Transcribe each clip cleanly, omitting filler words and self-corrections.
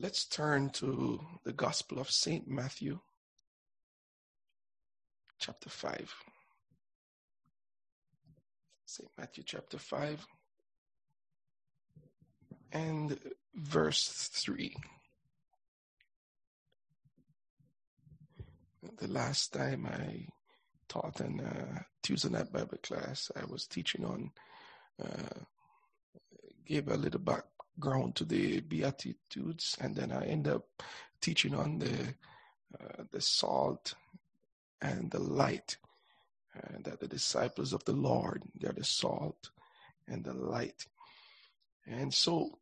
Let's turn to the Gospel of St. Matthew, chapter 5. St. Matthew, chapter 5, and verse 3. The last time I taught in Tuesday night Bible class, I was teaching on, gave a little background to the Beatitudes, and then I end up teaching on the salt and the light, that the disciples of the Lord, they're the salt and the light. And so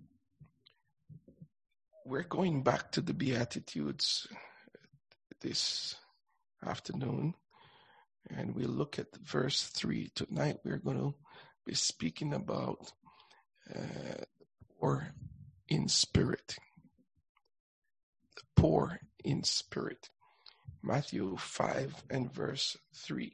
we're going back to the Beatitudes this afternoon, and we'll look at verse 3. Tonight we're going to be speaking about the poor in spirit. The poor in spirit. Matthew 5 and verse 3.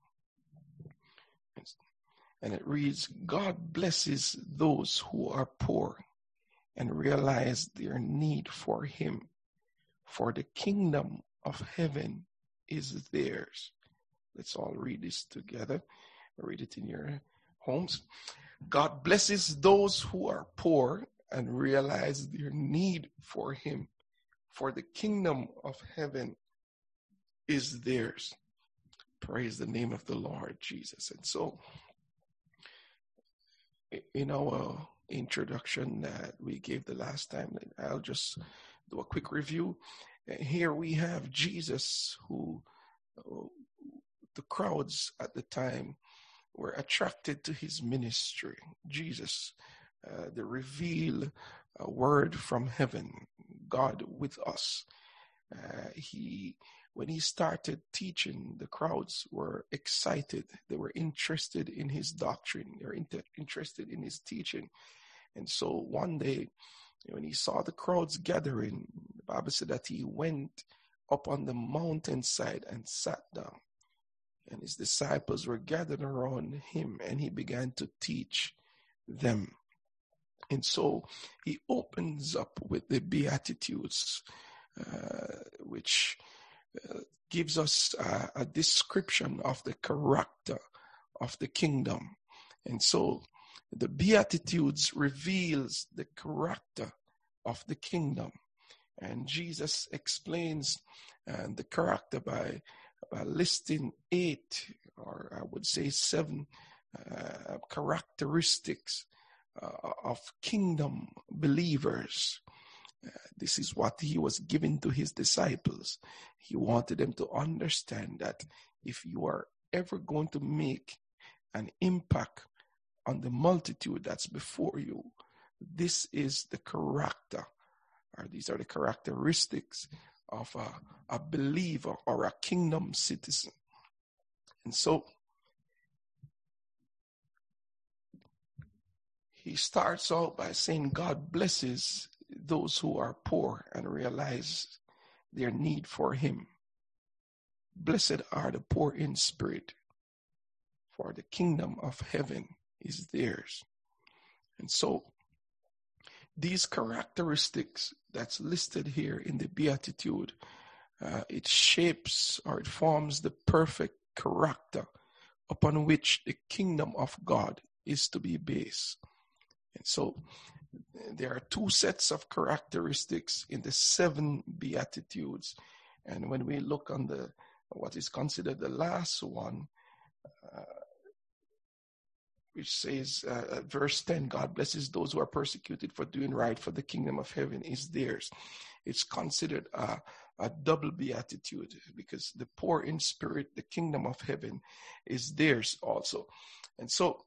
And it reads, God blesses those who are poor and realize their need for him, for the kingdom of heaven is theirs. Let's all read this together. Read it in your homes. God blesses those who are poor and realize their need for him, for the kingdom of heaven is theirs. Praise the name of the Lord Jesus. And so, in our introduction that we gave the last time, I'll just do a quick review. Here we have Jesus, who the crowds at the time were attracted to his ministry. Jesus, the revealed word from heaven, God with us. When he started teaching, the crowds were excited. They were interested in his doctrine. They were interested in his teaching. And so one day, when he saw the crowds gathering, the Bible said that he went up on the mountainside and sat down. And his disciples were gathered around him, and he began to teach them. And so he opens up with the Beatitudes, which gives us a description of the character of the kingdom. And so the Beatitudes reveals the character of the kingdom. And Jesus explains the character by listing 8, or I would say 7 characteristics of kingdom believers. This is what he was giving to his disciples. He wanted them to understand that if you are ever going to make an impact on the multitude that's before you, this is the character, or these are the characteristics of a believer or a kingdom citizen. And so he starts out by saying God blesses those who are poor and realize their need for him. Blessed are the poor in spirit, for the kingdom of heaven is theirs. And so these characteristics that's listed here in the Beatitude, it shapes or it forms the perfect character upon which the kingdom of God is to be based. And so there are 2 sets of characteristics in the 7 Beatitudes. And when we look on what is considered the last one, which says, verse 10, God blesses those who are persecuted for doing right, for the kingdom of heaven is theirs. It's considered a double beatitude, because the poor in spirit, the kingdom of heaven is theirs also. And so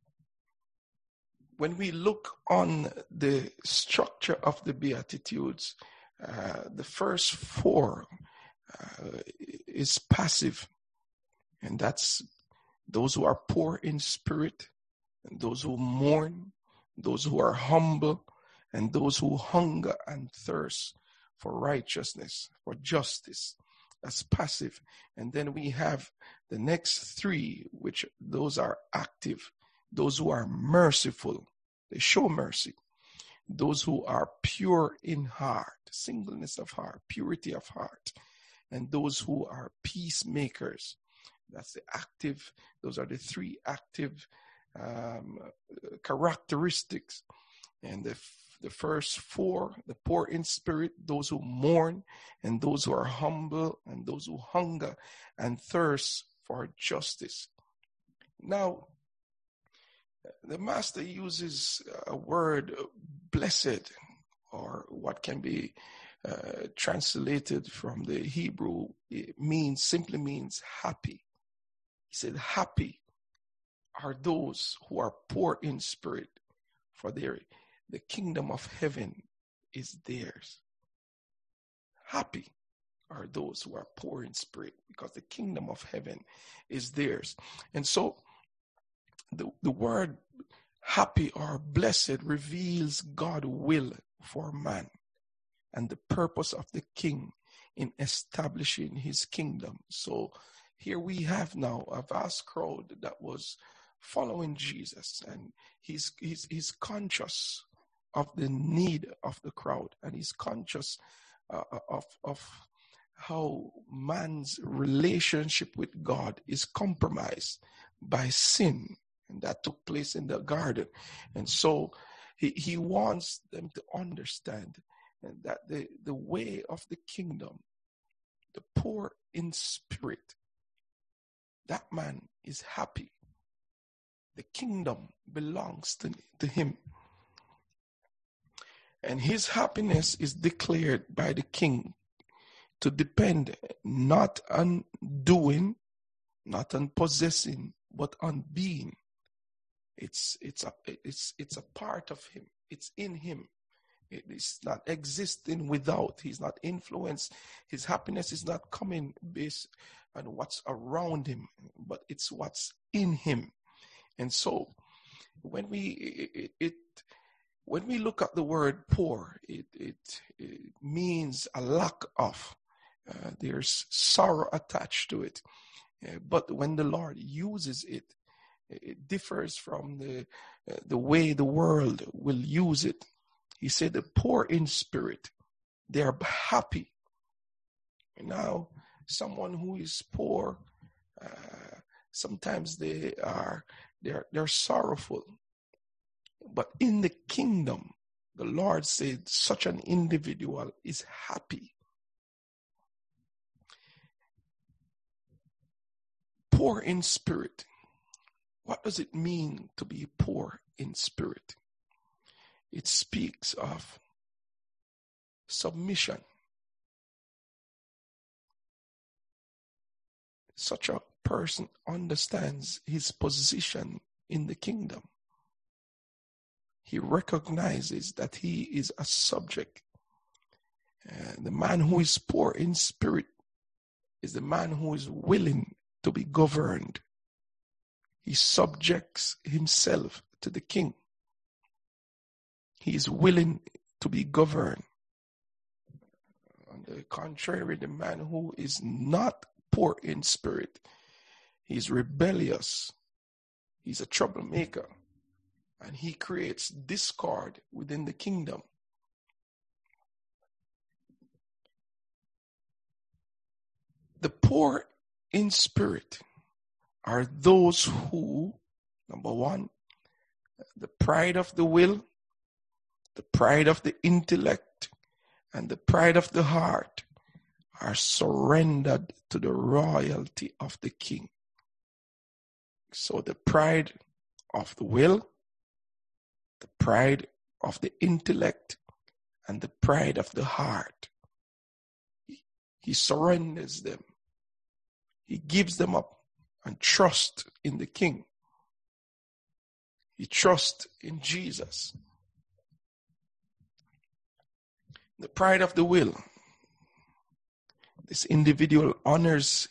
when we look on the structure of the Beatitudes, the first 4 is passive, and that's those who are poor in spirit, and those who mourn, those who are humble, and those who hunger and thirst for righteousness, for justice. That's passive. And then we have the next 3, which those are active. Those who are merciful, they show mercy. those who are pure in heart, singleness of heart, purity of heart, and those who are peacemakers. That's the active, those are the three active characteristics. And the first four, the poor in spirit, those who mourn, and those who are humble, and those who hunger and thirst for justice. Now, the master uses a word, blessed, or what can be translated from the Hebrew. It simply means happy. He said, happy are those who are poor in spirit, for the kingdom of heaven is theirs. Happy are those who are poor in spirit, because the kingdom of heaven is theirs. And so the word happy or blessed reveals God's will for man and the purpose of the king in establishing his kingdom. So here we have now a vast crowd that was following Jesus, and he's conscious of the need of the crowd, and he's conscious of how man's relationship with God is compromised by sin, and that took place in the garden. And so he wants them to understand that the way of the kingdom, the poor in spirit, that man is happy. The kingdom belongs to him. And his happiness is declared by the king to depend not on doing, not on possessing, but on being. It's a part of him. It's in him. It is not existing without. He's not influenced. His happiness is not coming based on what's around him, but it's what's in him. And so when we look at the word poor, it means a lack of. There's sorrow attached to it. But when the Lord uses it, it differs from the way the world will use it. He said the poor in spirit, they are happy. And now, someone who is poor, sometimes they're sorrowful. But in the kingdom, the Lord said such an individual is happy. Poor in spirit. What does it mean to be poor in spirit? It speaks of submission. Such a person understands his position in the kingdom. He recognizes that he is a subject. The man who is poor in spirit is the man who is willing to be governed. He subjects himself to the king. He is willing to be governed. On the contrary, the man who is not poor in spirit, he's rebellious. He's a troublemaker. And he creates discord within the kingdom. The poor in spirit are those who, number one, the pride of the will, the pride of the intellect, and the pride of the heart are surrendered to the royalty of the king. So the pride of the will, the pride of the intellect, and the pride of the heart, he surrenders them. He gives them up and trusts in the king. He trusts in Jesus. The pride of the will. This individual honors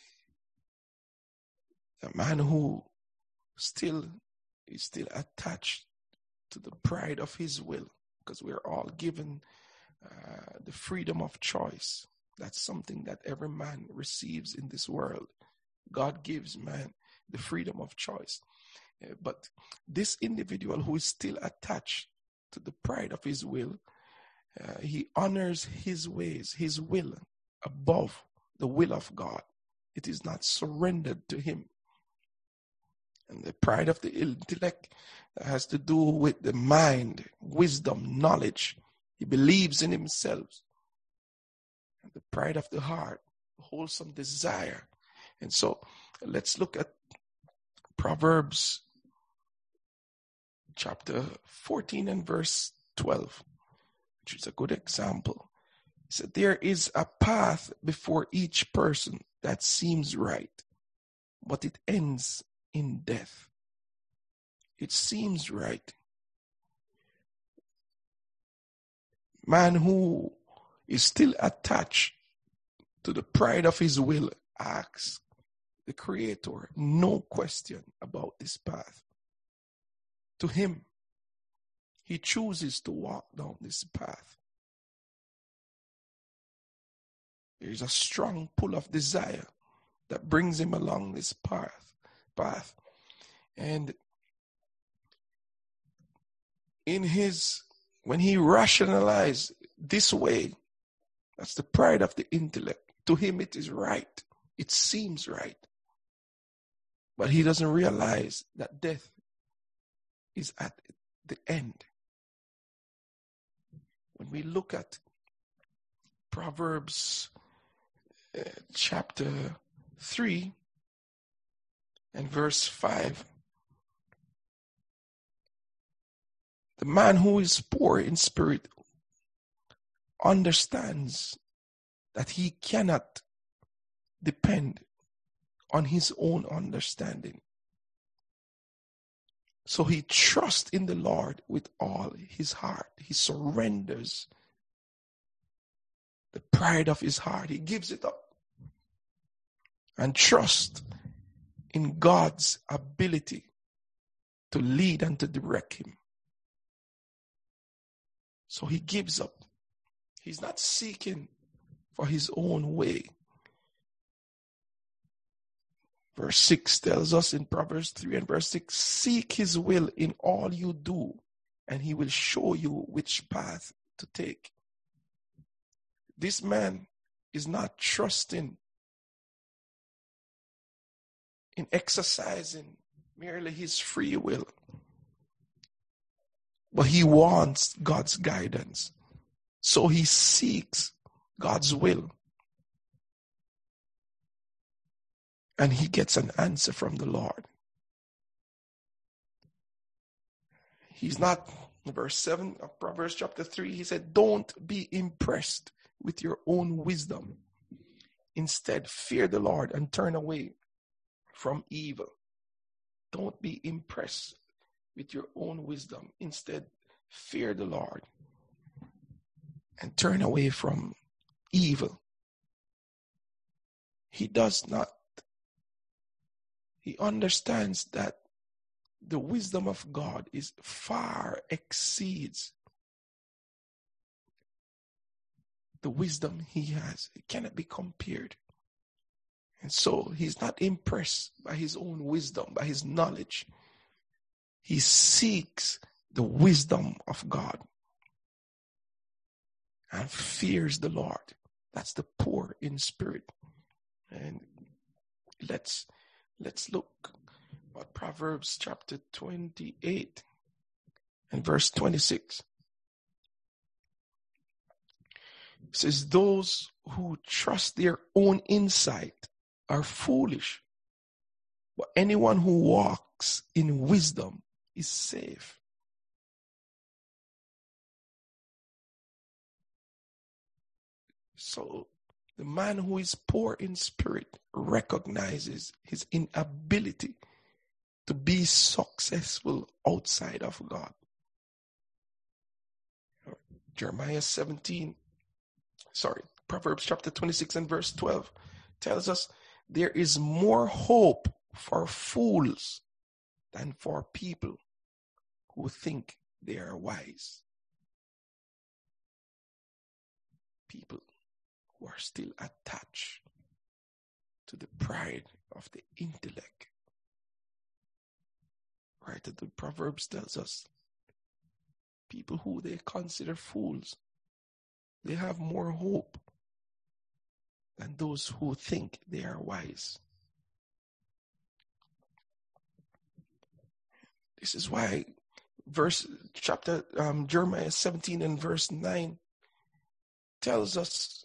a man who is still attached to the pride of his will, because we're all given the freedom of choice. That's something that every man receives in this world. God gives man the freedom of choice. But this individual who is still attached to the pride of his will. He honors his ways, his will, above the will of God. It is not surrendered to him. And the pride of the intellect has to do with the mind, wisdom, knowledge. He believes in himself. And the pride of the heart, wholesome desire. And so let's look at Proverbs chapter 14 and verse 12, which is a good example. It said, there is a path before each person that seems right, but it ends in death. It seems right. Man who is still attached to the pride of his will asks the Creator no question about this path. To him, he chooses to walk down this path. There is a strong pull of desire that brings him along this path. And when he rationalizes this way, that's the pride of the intellect. To him it is right. It seems right. But he doesn't realize that death is at the end. When we look at Proverbs chapter 3 and verse 5, the man who is poor in spirit understands that he cannot depend on his own understanding. So he trusts in the Lord with all his heart. He surrenders the pride of his heart. He gives it up and trusts in God's ability to lead and to direct him. So he gives up. He's not seeking for his own way. Verse 6 tells us in Proverbs 3 and verse 6, seek his will in all you do, and he will show you which path to take. This man is not trusting in exercising merely his free will, but he wants God's guidance. So he seeks God's will. And he gets an answer from the Lord. He's not, in verse 7 of Proverbs chapter 3, he said, don't be impressed with your own wisdom. Instead, fear the Lord and turn away from evil. Don't be impressed with your own wisdom. Instead, fear the Lord and turn away from evil. He does not. He understands that the wisdom of God is far exceeds the wisdom he has. It cannot be compared. And so he's not impressed by his own wisdom, by his knowledge. He seeks the wisdom of God and fears the Lord. That's the poor in spirit. And let's look at Proverbs chapter 28 and verse 26. It says, those who trust their own insight are foolish, but anyone who walks in wisdom is safe. So the man who is poor in spirit recognizes his inability to be successful outside of God. Proverbs chapter 26 and verse 12 tells us there is more hope for fools than for people who think they are wise. People who are still attached to the pride of the intellect. Right? The Proverbs tells us people who they consider fools, they have more hope than those who think they are wise. This is why Jeremiah 17 and verse 9 tells us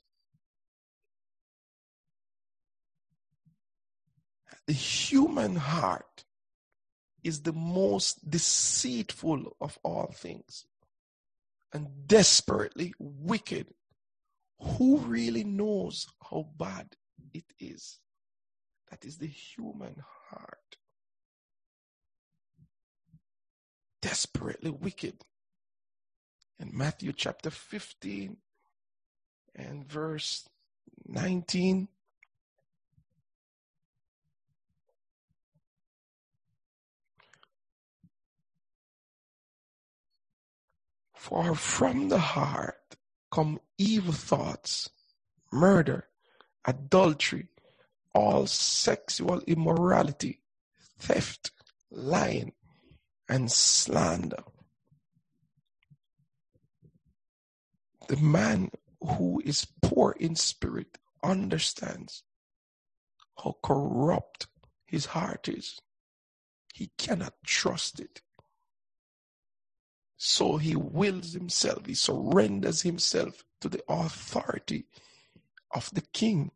the human heart is the most deceitful of all things and desperately wicked. Who really knows how bad it is? That is the human heart. Desperately wicked. In Matthew chapter 15 and verse 19, for from the heart come evil thoughts, murder, adultery, all sexual immorality, theft, lying, and slander. The man who is poor in spirit understands how corrupt his heart is. He cannot trust it. So he wills himself, he surrenders himself to the authority of the king.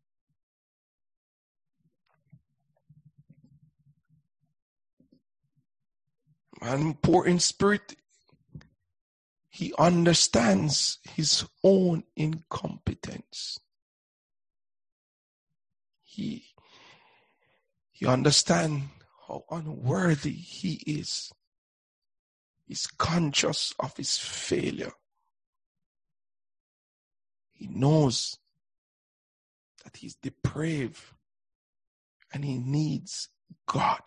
Man poor in spirit, he understands his own incompetence. He understands how unworthy he is. He's conscious of his failure. He knows that he's depraved and he needs God.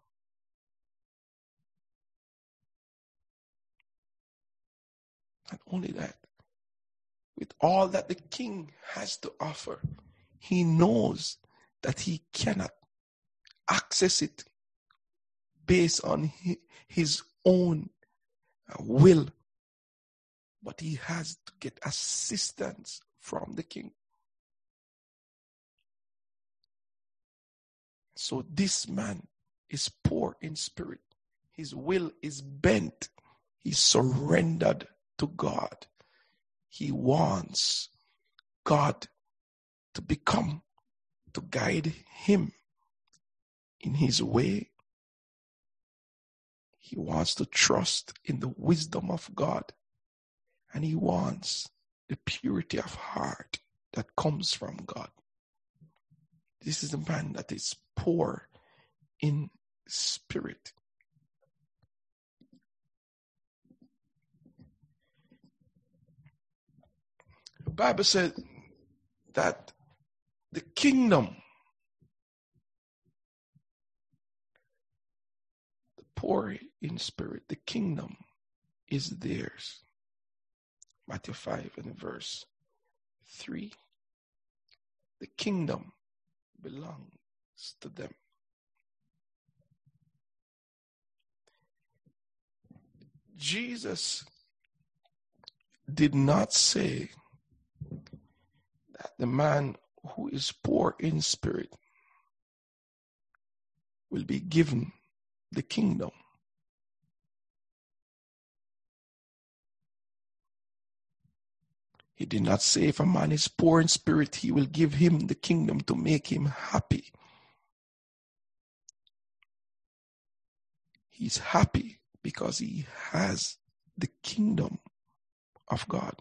Not only that, with all that the king has to offer, he knows that he cannot access it based on his own will, but he has to get assistance from the king. So this man is poor in spirit. His will is bent. He's surrendered to God. He wants God to guide him in his way. He wants to trust in the wisdom of God. And he wants the purity of heart that comes from God. This is a man that is poor in spirit. The Bible said that the kingdom, the poor in spirit, the kingdom is theirs. Matthew 5 and verse 3. The kingdom belongs to them. Jesus did not say that the man who is poor in spirit will be given the kingdom. He did not say if a man is poor in spirit, he will give him the kingdom to make him happy. He's happy because he has the kingdom of God.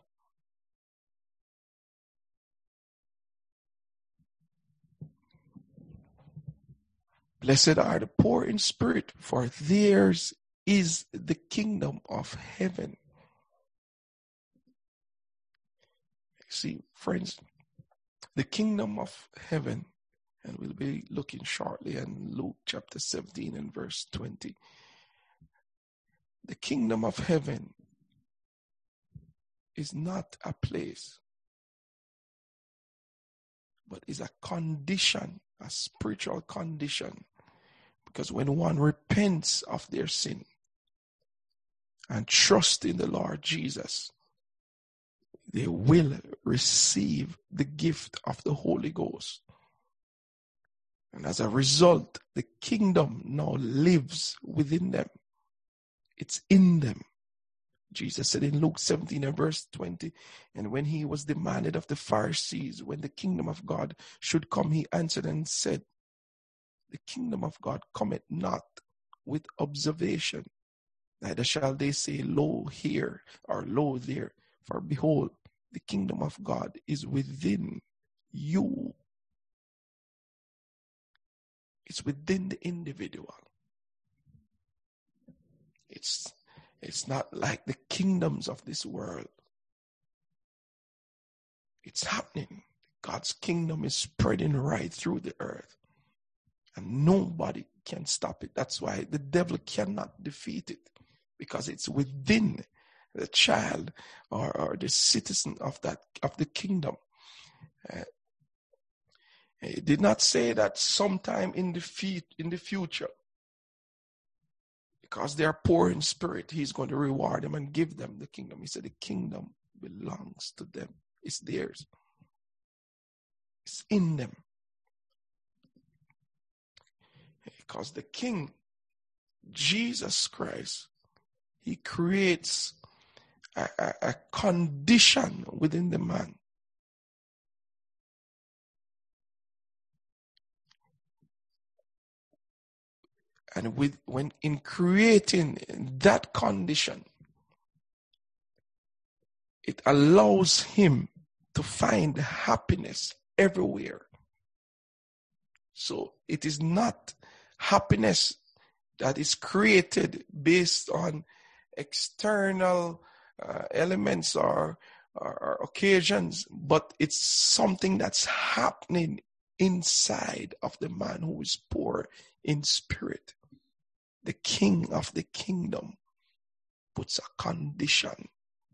Blessed are the poor in spirit, for theirs is the kingdom of heaven. See, friends, the kingdom of heaven, and we'll be looking shortly in Luke chapter 17 and verse 20. The kingdom of heaven is not a place, but is a condition, a spiritual condition. Because when one repents of their sin and trust in the Lord Jesus, they will receive the gift of the Holy Ghost. And as a result, the kingdom now lives within them. It's in them. Jesus said in Luke 17 and verse 20, and when he was demanded of the Pharisees when the kingdom of God should come, he answered and said, the kingdom of God cometh not with observation, neither shall they say, lo here or lo there, for behold, the kingdom of God is within you. It's within the individual. It's not like the kingdoms of this world. It's happening. God's kingdom is spreading right through the earth. And nobody can stop it. That's why the devil cannot defeat it. Because it's within the child or the citizen of the kingdom. It did not say that sometime in the future, because they are poor in spirit, he's going to reward them and give them the kingdom. He said the kingdom belongs to them. It's theirs. It's in them. Because the King, Jesus Christ, he creates a condition within the man. And when in creating that condition, it allows him to find happiness everywhere. So it is not happiness that is created based on external elements or occasions, but it's something that's happening inside of the man who is poor in spirit. The King of the kingdom puts a condition.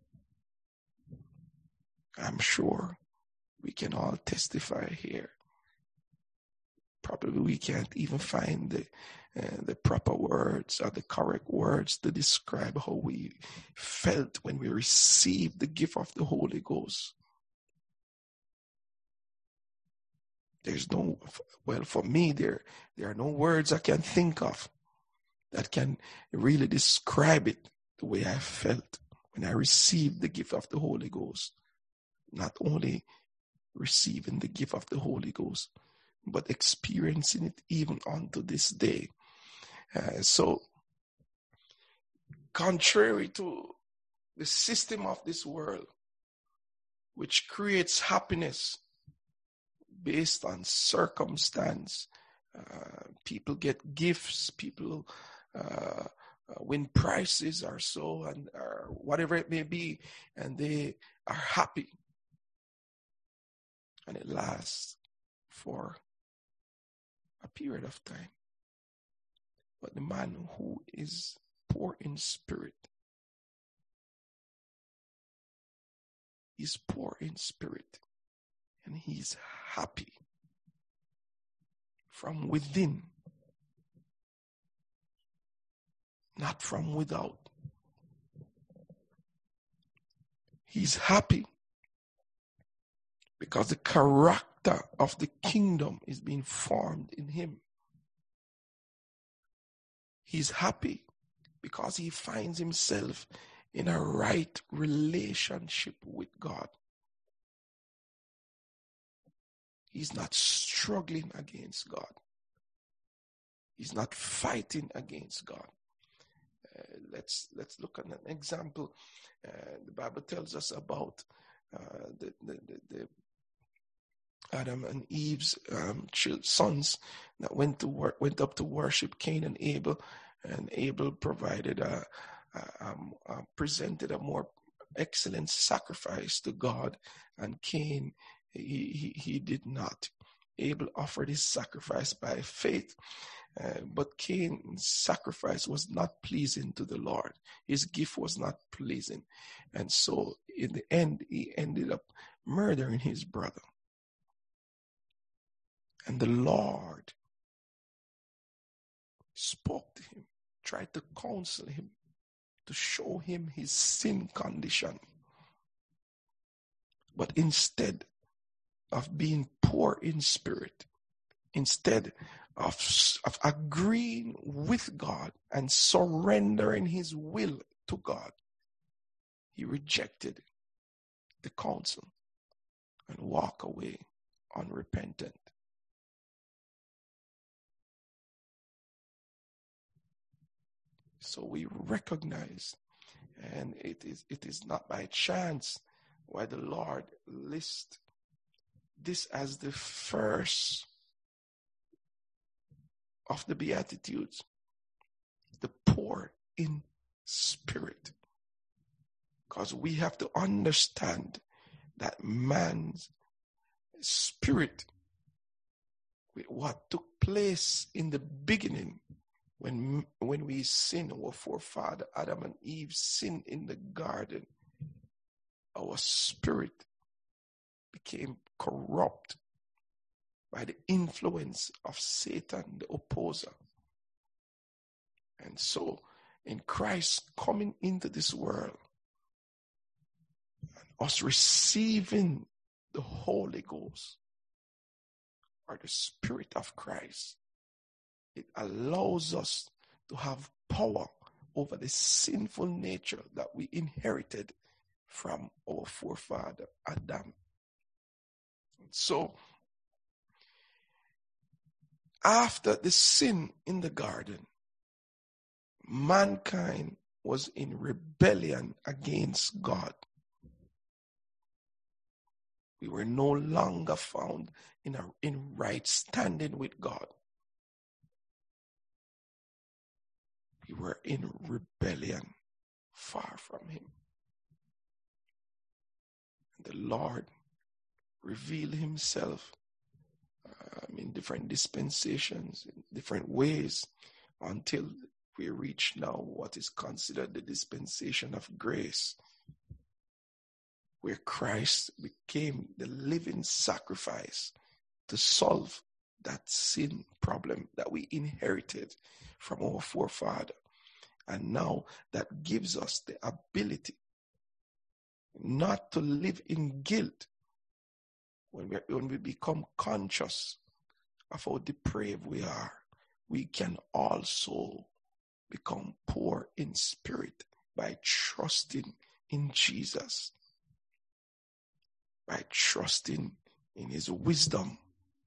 I'm sure we can all testify here. Probably we can't even find the proper words or the correct words to describe how we felt when we received the gift of the Holy Ghost. For me, there are no words I can think of that can really describe it the way I felt when I received the gift of the Holy Ghost. Not only receiving the gift of the Holy Ghost, but experiencing it even unto this day. So, contrary to the system of this world, which creates happiness based on circumstance, people get gifts, people win prizes or so, and or whatever it may be, and they are happy. And it lasts for a period of time. But the man who is poor in spirit, he's poor in spirit, and he's happy from within, not from without. He's happy because the character of the kingdom is being formed in him. He's happy because he finds himself in a right relationship with God. He's not struggling against God. He's not fighting against God. Let's look at an example. The Bible tells us about the Adam and Eve's sons that went up to worship Cain and Abel, and Abel provided presented a more excellent sacrifice to God, and Cain he did not. Abel offered his sacrifice by faith, but Cain's sacrifice was not pleasing to the Lord. His gift was not pleasing, and so in the end he ended up murdering his brother. And the Lord spoke to him, tried to counsel him, to show him his sin condition. But instead of being poor in spirit, instead of agreeing with God and surrendering his will to God, he rejected the counsel and walked away unrepentant. So we recognize, and it is not by chance why the Lord lists this as the first of the Beatitudes, the poor in spirit. Because we have to understand that man's spirit, with what took place in the beginning, when we sinned, our forefather Adam and Eve sinned in the garden, our spirit became corrupt by the influence of Satan, the opposer. And so, in Christ coming into this world, and us receiving the Holy Ghost, or the Spirit of Christ, it allows us to have power over the sinful nature that we inherited from our forefather Adam. So, after the sin in the garden, mankind was in rebellion against God. We were no longer found in right standing with God. We were in rebellion, far from him. The Lord revealed himself in different dispensations, in different ways, until we reach now what is considered the dispensation of grace, where Christ became the living sacrifice to solve that sin problem that we inherited from our forefather. And now that gives us the ability not to live in guilt when we become conscious of how depraved we are. We can also become poor in spirit by trusting in Jesus, by trusting in his wisdom.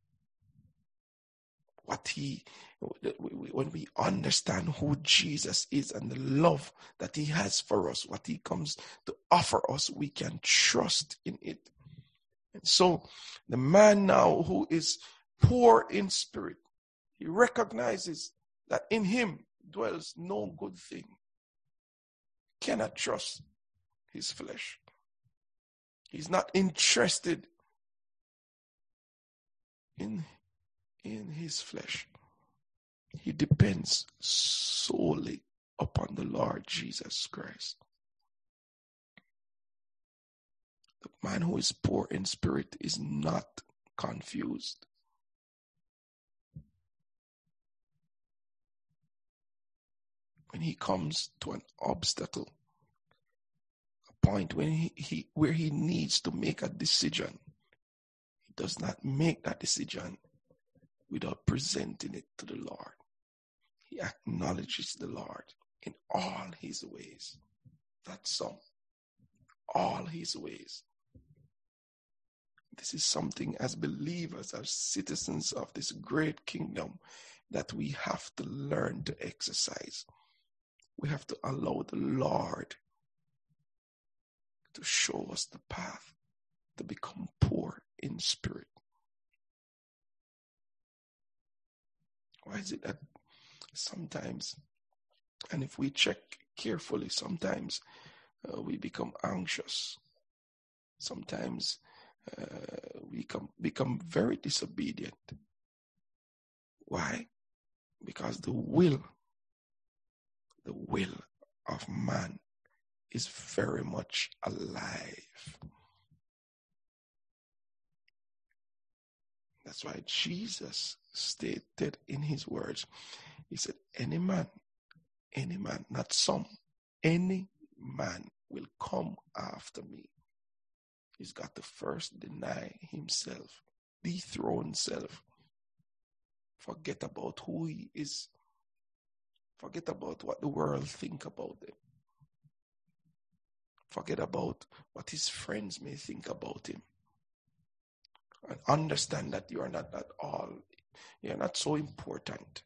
When we understand who Jesus is and the love that he has for us, what he comes to offer us, we can trust in it. And so the man now who is poor in spirit, he recognizes that in him dwells no good thing. Cannot trust his flesh. He's not interested in his flesh. He depends solely upon the Lord Jesus Christ. The man who is poor in spirit is not confused. When he comes to an obstacle, a point when where he needs to make a decision, he does not make that decision without presenting it to the Lord. He acknowledges the Lord in all his ways. Not some, all his ways. This is something as believers, as citizens of this great kingdom, that we have to learn to exercise. We have to allow the Lord to show us the path to become poor in spirit. Why is it that sometimes, and if we check carefully, sometimes we become anxious. Sometimes we become very disobedient. Why? Because the will of man is very much alive. That's why Jesus stated in his words, he said, any man, not some, any man will come after me, he's got to first deny himself, dethrone self, forget about who he is, forget about what the world think about him, forget about what his friends may think about him, and understand that you are not at all, you're not so important.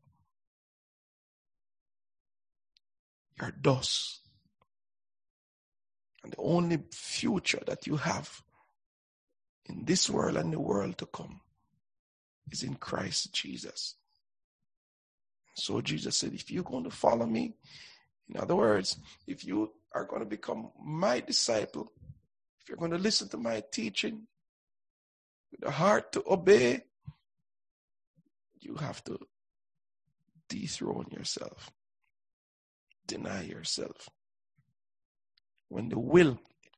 You're dust. And the only future that you have in this world and the world to come is in Christ Jesus. So Jesus said, if you're going to follow me, in other words, if you are going to become my disciple, if you're going to listen to my teaching with a heart to obey, you have to dethrone yourself, deny yourself. When your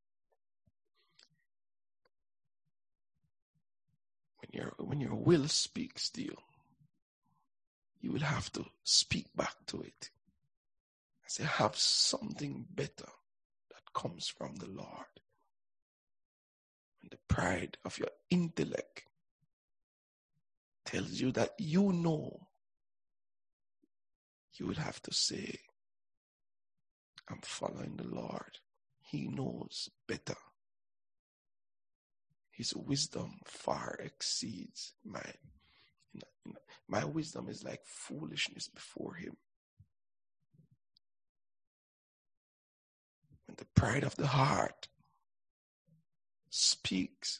will speaks to you, you will have to speak back to it. I say, have something better that comes from the Lord. When the pride of your intellect tells you that you know, you will have to say, I'm following the Lord. He knows better. His wisdom far exceeds mine. My wisdom is like foolishness before him. When the pride of the heart speaks,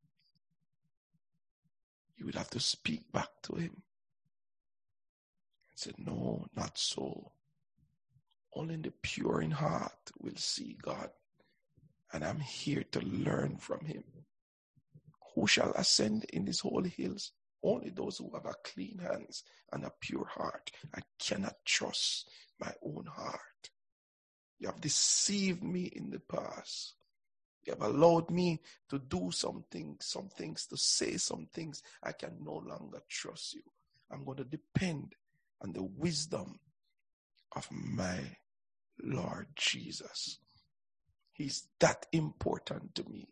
you would have to speak back to him and say, no, not so. Only the pure in heart will see God. And I'm here to learn from him. Who shall ascend in these holy hills? Only those who have a clean hands and a pure heart. I cannot trust my own heart. You have deceived me in the past. You have allowed me to do some things, to say some things. I can no longer trust you. I'm going to depend on the wisdom of my Lord Jesus. He's that important to me.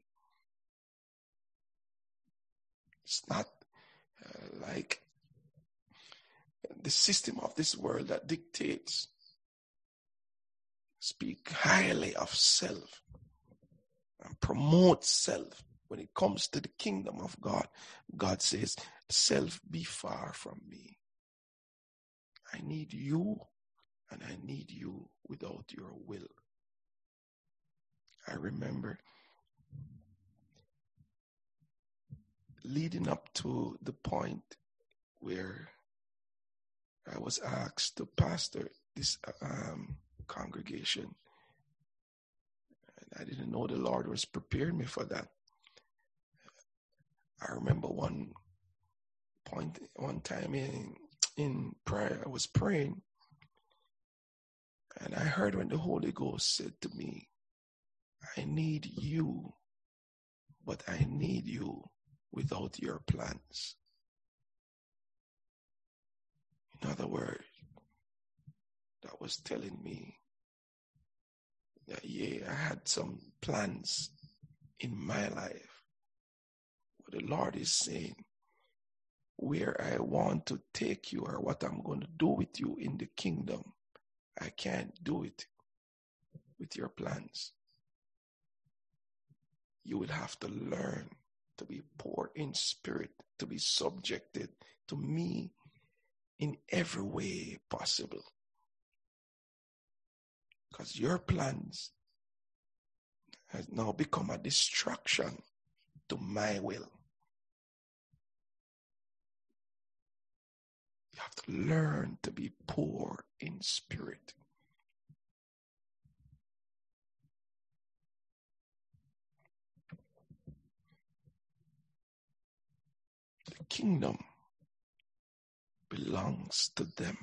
It's not like the system of this world that dictates. Speak highly of self and promote self. When it comes to the kingdom of God, God says, self be far from me. I need you, and I need you without your will. I remember leading up to the point where I was asked to pastor this congregation. And I didn't know the Lord was preparing me for that. I remember one time in prayer, I was praying, and I heard when the Holy Ghost said to me, I need you, but I need you without your plans. In other words, that was telling me that, I had some plans in my life. But the Lord is saying, where I want to take you or what I'm going to do with you in the kingdom, I can't do it with your plans. You will have to learn to be poor in spirit, to be subjected to me in every way possible. Because your plans has now become a distraction to my will. You have to learn to be poor in spirit. The kingdom belongs to them.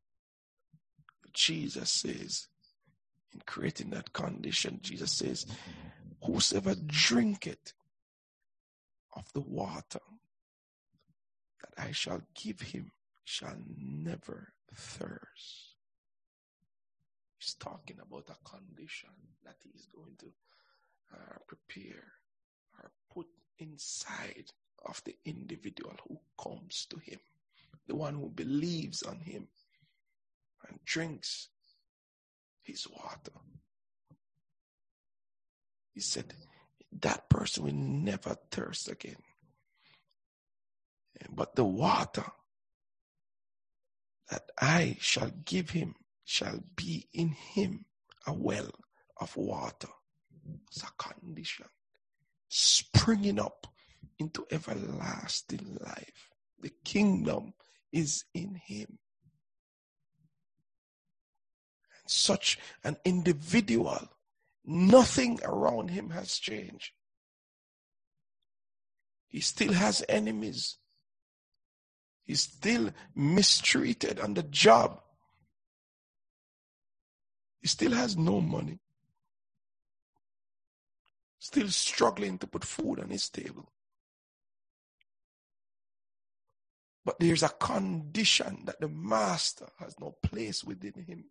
Jesus says, in creating that condition, Jesus says, whosoever drinketh of the water that I shall give him shall never thirst. He's talking about a condition that he's going to prepare or put inside of the individual who comes to him, the one who believes on him and drinks his water. He said, that person will never thirst again. But the water that I shall give him shall be in him a well of water. It's a condition. Springing up into everlasting life. The kingdom is in him. And such an individual, nothing around him has changed. He still has enemies. He's still mistreated on the job. He still has no money. Still struggling to put food on his table. But there's a condition that the master has no place within him.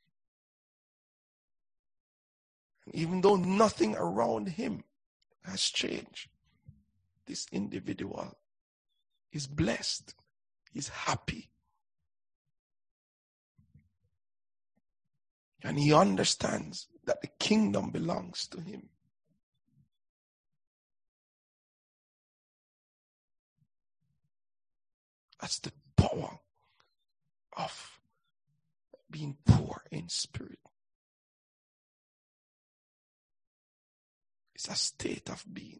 And even though nothing around him has changed, this individual is blessed. He's happy. And he understands that the kingdom belongs to him. That's the power of being poor in spirit. It's a state of being.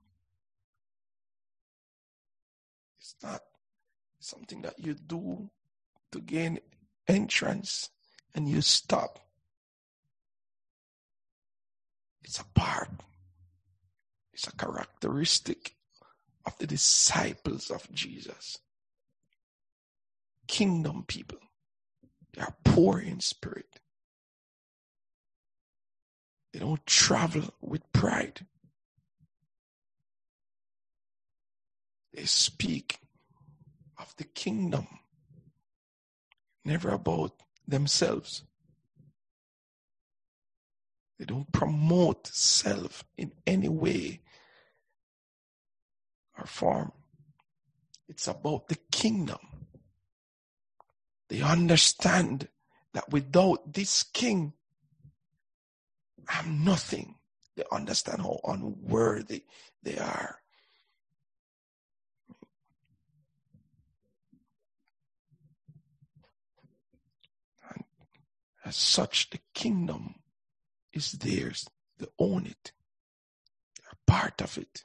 It's not something that you do to gain entrance and you stop. It's a part. It's a characteristic of the disciples of Jesus. Kingdom people. They are poor in spirit. They don't travel with pride. They speak of the kingdom, never about themselves. They don't promote self in any way or form. It's about the kingdom. They understand that without this king, I'm nothing. They understand how unworthy they are. And as such, the kingdom is theirs. They own it. They're part of it.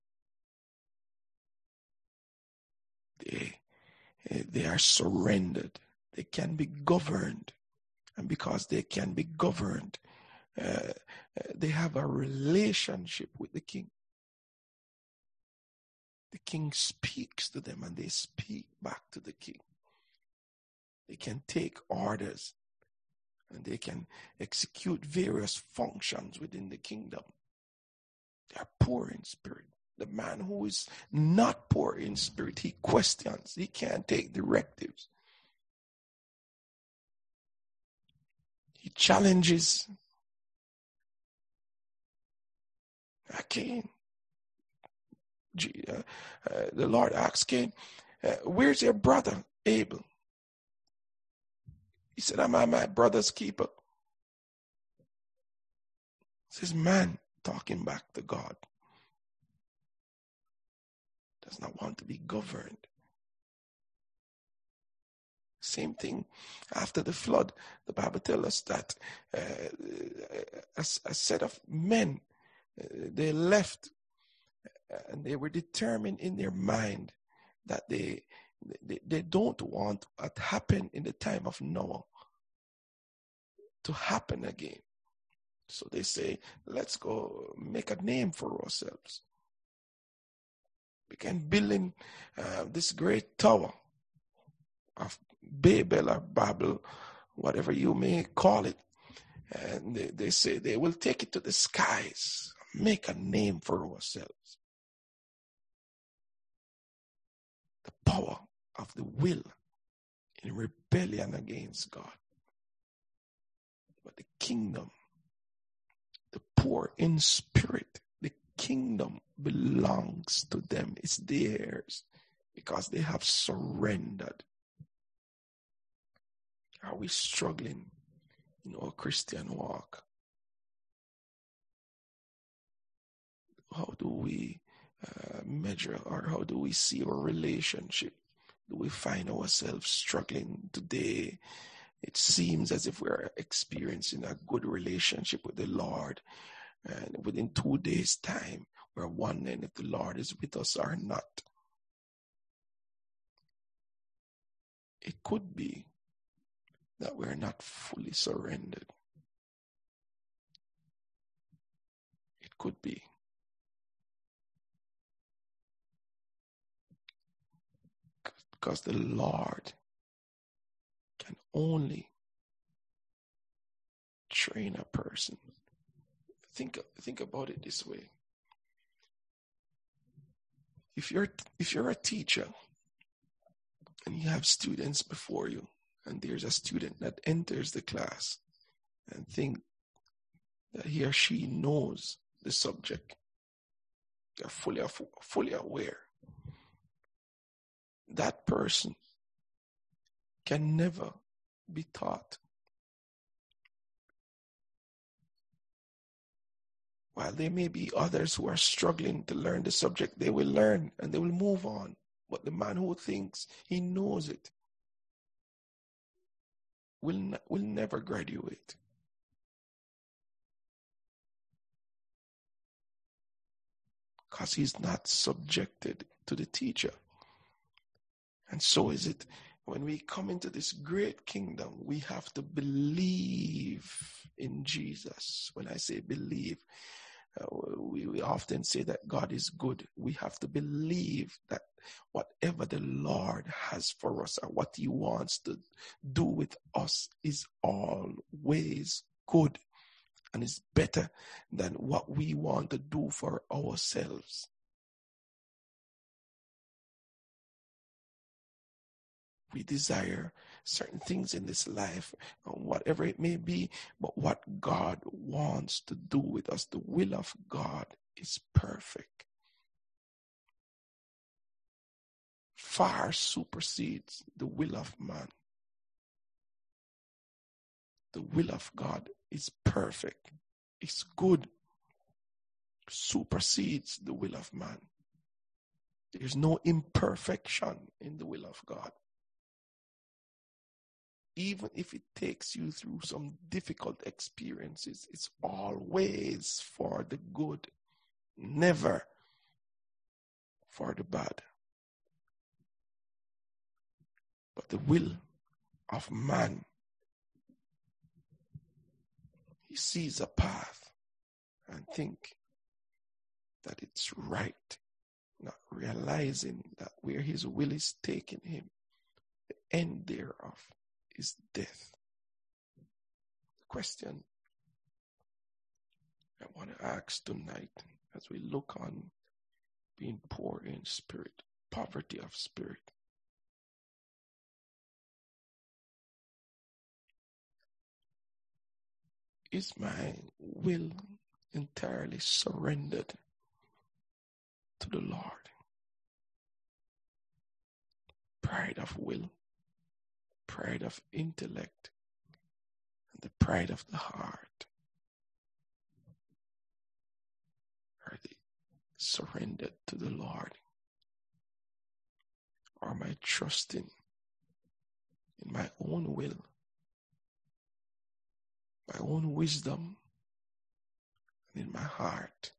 They are surrendered. They can be governed. And because they can be governed, they have a relationship with the king. The king speaks to them and they speak back to the king. They can take orders and they can execute various functions within the kingdom. They are poor in spirit. The man who is not poor in spirit, he questions. He can't take directives. He challenges. Cain. The Lord asked Cain, where's your brother Abel? He said, am I my brother's keeper? This is man talking back to God. Does not want to be governed. Same thing after the flood. The Bible tells us that a set of men, they left and they were determined in their mind that they don't want what happened in the time of Noah to happen again. So they say, let's go make a name for ourselves. We can build in this great tower of Babel or Babel, whatever you may call it. And they say they will take it to the skies, make a name for ourselves. The power of the will in rebellion against God. But the kingdom, the poor in spirit, the kingdom belongs to them. It's theirs because they have surrendered. Are we struggling in our Christian walk? How do we measure, or how do we see our relationship? Do we find ourselves struggling today? It seems as if we're experiencing a good relationship with the Lord, and within 2 days' time, we're wondering if the Lord is with us or not. It could be that we're not fully surrendered. It could be. Because the Lord can only train a person. Think about it this way. If you're a teacher and you have students before you, and there's a student that enters the class and think that he or she knows the subject, they're fully aware, that person can never be taught. While there may be others who are struggling to learn the subject, they will learn and they will move on. But the man who thinks he knows it will never graduate. Because he's not subjected to the teacher. And so is it when we come into this great kingdom, we have to believe in Jesus. When I say believe, we often say that God is good. We have to believe that whatever the Lord has for us or what he wants to do with us is always good and is better than what we want to do for ourselves. We desire certain things in this life, whatever it may be, but what God wants to do with us, the will of God is perfect. Far supersedes the will of man. The will of God is perfect. It's good. Supersedes the will of man. There's no imperfection in the will of God. Even if it takes you through some difficult experiences, it's always for the good, never for the bad. But the will of man, he sees a path and think that it's right, not realizing that where his will is taking him, the end thereof is death. The question I want to ask tonight as we look on being poor in spirit, poverty of spirit. Is my will entirely surrendered to the Lord? Pride of will, pride of intellect, and the pride of the heart. Are they surrendered to the Lord? Or am I trusting in my own will, my own wisdom, and in my heart?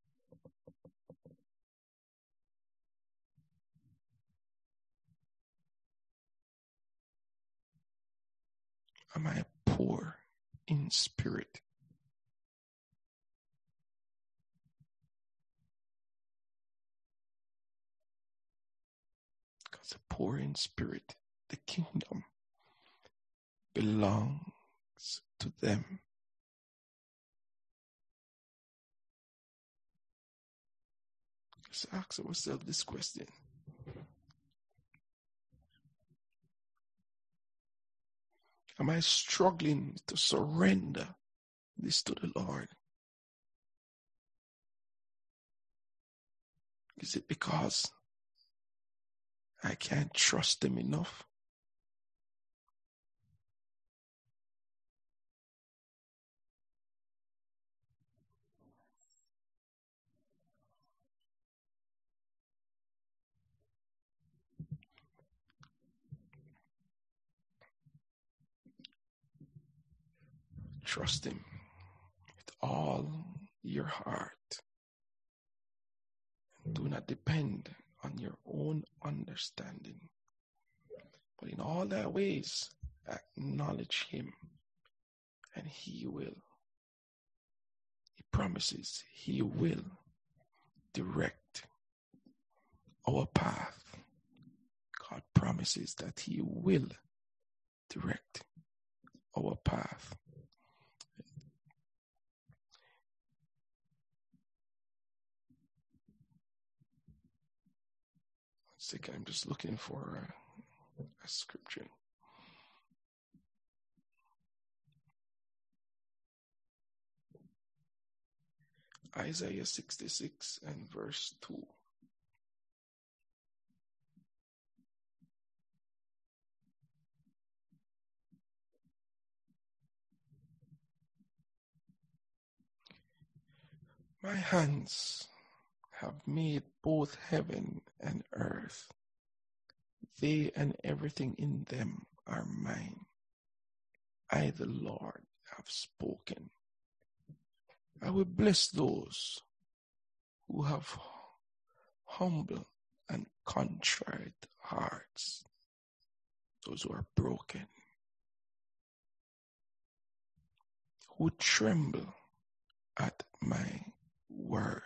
Am I poor in spirit? Because the poor in spirit, the kingdom belongs to them. Let's ask ourselves this question. Am I struggling to surrender this to the Lord? Is it because I can't trust Him enough? Trust Him with all your heart. Do not depend on your own understanding, but in all thy ways acknowledge Him, and He will. He promises He will direct our path. God promises that He will direct our path. Second, I'm just looking for a scripture. Isaiah 66 and verse 2. My hands have made both heaven and earth. They and everything in them are mine. I, the Lord, have spoken. I will bless those who have humble and contrite hearts, those who are broken, who tremble at my word.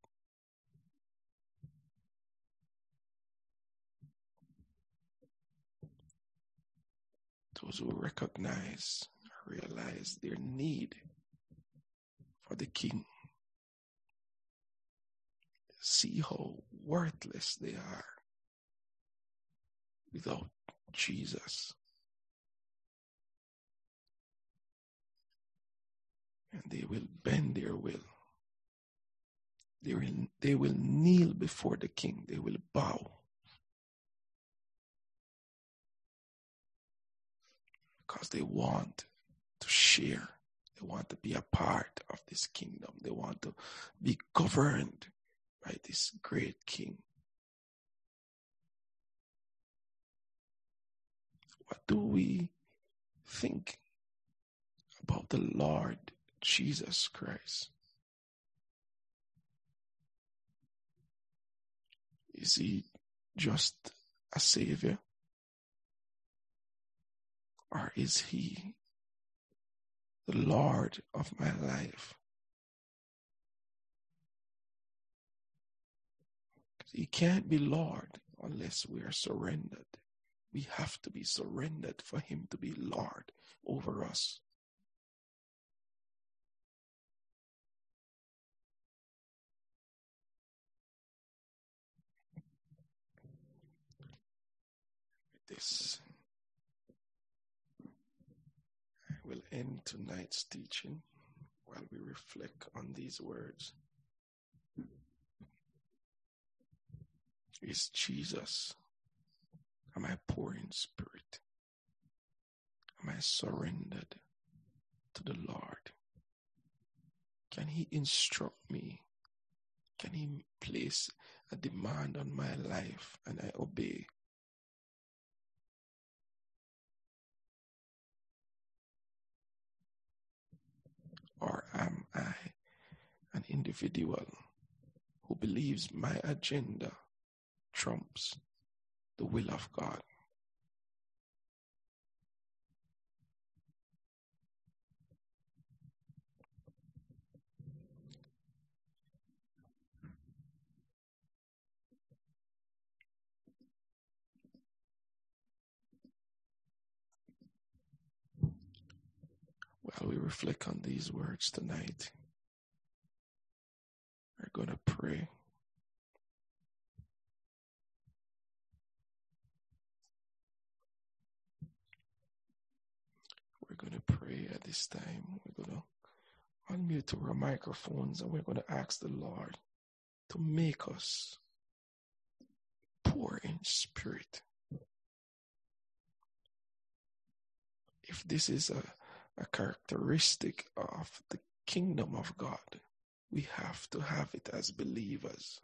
Those who recognize, realize their need for the King. See how worthless they are without Jesus. And they will bend their will. They will kneel before the King. They will bow. Because they want to share. They want to be a part of this kingdom. They want to be governed by this great King. What do we think about the Lord Jesus Christ? Is He just a savior? Or is He the Lord of my life? He can't be Lord unless we are surrendered. We have to be surrendered for Him to be Lord over us. With this, I will end tonight's teaching while we reflect on these words. Is Jesus, am I poor in spirit? Am I surrendered to the Lord? Can He instruct me? Can He place a demand on my life and I obey? Or am I an individual who believes my agenda trumps the will of God? While we reflect on these words tonight, we're going to pray. going to pray at this time. We're going to unmute our microphones and we're going to ask the Lord to make us poor in spirit. If this is a characteristic of the kingdom of God, we have to have it as believers.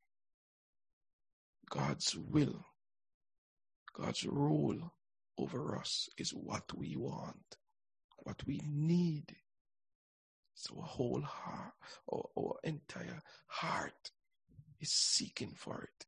God's will, God's rule over us is what we want, what we need. So our whole heart, our entire heart is seeking for it.